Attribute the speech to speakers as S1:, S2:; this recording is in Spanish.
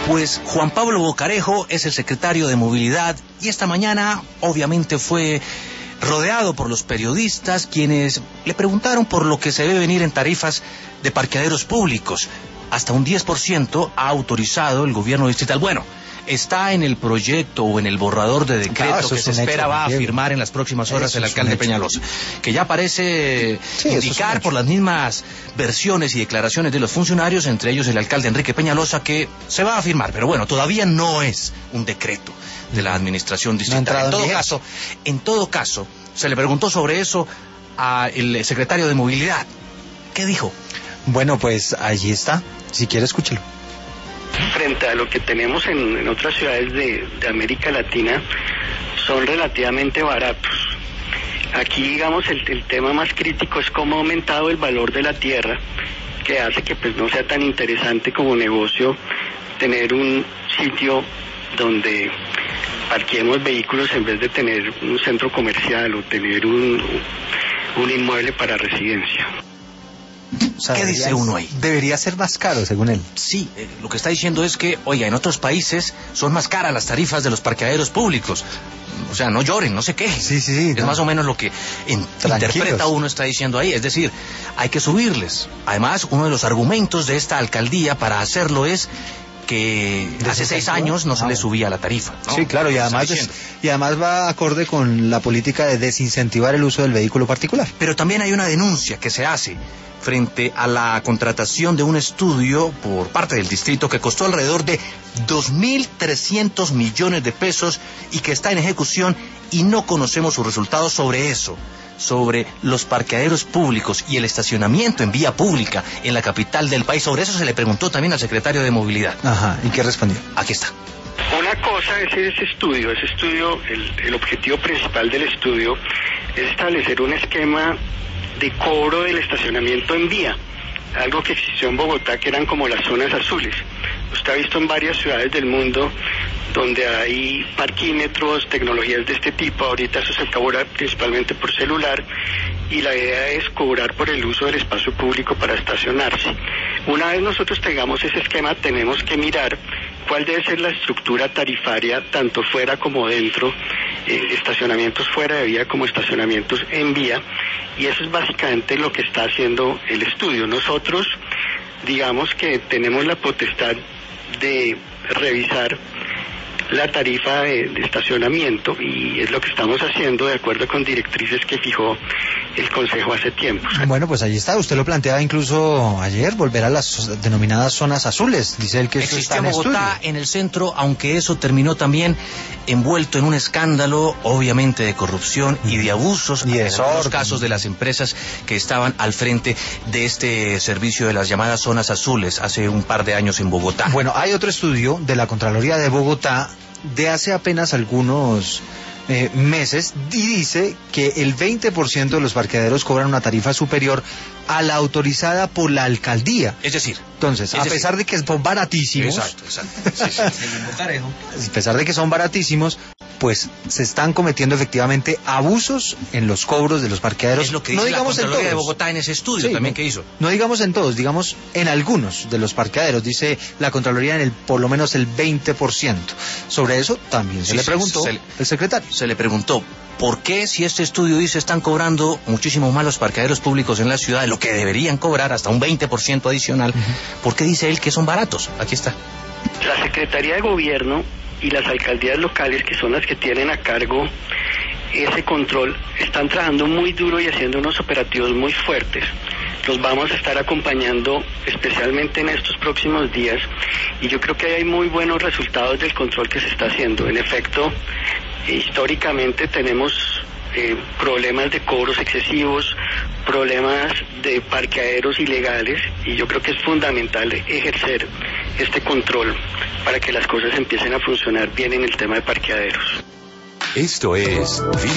S1: Pues Juan Pablo Bocarejo es el secretario de Movilidad y esta mañana obviamente fue rodeado por los periodistas quienes le preguntaron por lo que se ve venir en tarifas de parqueaderos públicos. Hasta un 10% ha autorizado el gobierno distrital. Bueno, está en el proyecto o en el borrador de decreto que se espera va a firmar en las próximas horas el alcalde Peñalosa, que ya parece indicar por las mismas versiones y declaraciones de los funcionarios, entre ellos el alcalde Enrique Peñalosa, que se va a firmar, pero bueno, todavía no es un decreto de la administración distrital. En todo caso, se le preguntó sobre eso al secretario de Movilidad. ¿Qué dijo?
S2: Bueno, pues allí está, si quiere escúchelo.
S3: Frente a lo que tenemos en otras ciudades de América Latina, son relativamente baratos. Aquí, digamos, el tema más crítico es cómo ha aumentado el valor de la tierra, que hace que pues no sea tan interesante como negocio tener un sitio donde parqueemos vehículos en vez de tener un centro comercial o tener un inmueble para residencia.
S2: O sea,
S1: ¿qué dice uno ahí?
S2: Debería ser más caro, según él.
S1: Sí, lo que está diciendo es que, oiga, en otros países son más caras las tarifas de los parqueaderos públicos. O sea, no lloren, no se quejen.
S2: Sí.
S1: Es más o menos lo que interpreta uno está diciendo ahí. Es decir, hay que subirles. Además, uno de los argumentos de esta alcaldía para hacerlo es que hace 6 años no se le subía la tarifa, ¿no?
S2: Sí, claro, y además va acorde con la política de desincentivar el uso del vehículo particular.
S1: Pero también hay una denuncia que se hace frente a la contratación de un estudio por parte del distrito que costó alrededor de 2.300 millones de pesos y que está en ejecución y no conocemos sus resultados sobre eso, sobre los parqueaderos públicos y el estacionamiento en vía pública en la capital del país. Sobre eso se le preguntó también al secretario de Movilidad.
S2: Ajá, ¿y qué respondió?
S1: Aquí está.
S3: Una cosa es ese estudio, el objetivo principal del estudio es establecer un esquema de cobro del estacionamiento en vía, algo que existió en Bogotá, que eran como las zonas azules. Usted ha visto en varias ciudades del mundo donde hay parquímetros, tecnologías de este tipo. Ahorita eso se cobra principalmente por celular y la idea es cobrar por el uso del espacio público para estacionarse. Una vez nosotros tengamos ese esquema, tenemos que mirar cuál debe ser la estructura tarifaria, tanto fuera como dentro, estacionamientos fuera de vía como estacionamientos en vía, y eso es básicamente lo que está haciendo el estudio. Nosotros, digamos que tenemos la potestad de revisar la tarifa de estacionamiento y es lo que estamos haciendo de acuerdo con directrices que fijó el Consejo hace tiempo.
S2: Bueno, pues allí está, usted lo planteaba incluso ayer, volver a las denominadas zonas azules, dice él que eso está en
S1: Bogotá,
S2: estudio.
S1: En el centro, aunque eso terminó también envuelto en un escándalo, obviamente de corrupción y de abusos,
S2: y
S1: en algunos casos de las empresas que estaban al frente de este servicio de las llamadas zonas azules hace un par de años en Bogotá.
S2: Bueno, hay otro estudio de la Contraloría de Bogotá de hace apenas algunos meses y dice que el 20% de los parqueaderos cobran una tarifa superior a la autorizada por la alcaldía.
S1: Es decir,
S2: entonces, a pesar de que son baratísimos, a pesar de que son baratísimos, pues se están cometiendo efectivamente abusos en los cobros de los parqueaderos.
S1: Es lo que dice la Contraloría de Bogotá en ese estudio también que hizo.
S2: No digamos en todos, digamos en algunos de los parqueaderos, dice la Contraloría en por lo menos el 20%. Sobre eso también se le preguntó el secretario.
S1: Se le preguntó, ¿por qué si este estudio dice están cobrando muchísimo más los parqueaderos públicos en la ciudad de lo que deberían cobrar, hasta un 20% adicional? ¿Por qué dice él que son baratos? Aquí está.
S3: La Secretaría de Gobierno y las alcaldías locales, que son las que tienen a cargo ese control, están trabajando muy duro y haciendo unos operativos muy fuertes. Los vamos a estar acompañando especialmente en estos próximos días y yo creo que hay muy buenos resultados del control que se está haciendo. En efecto, históricamente tenemos problemas de cobros excesivos, problemas de parqueaderos ilegales y yo creo que es fundamental ejercer este control para que las cosas empiecen a funcionar bien en el tema de parqueaderos.
S4: Esto es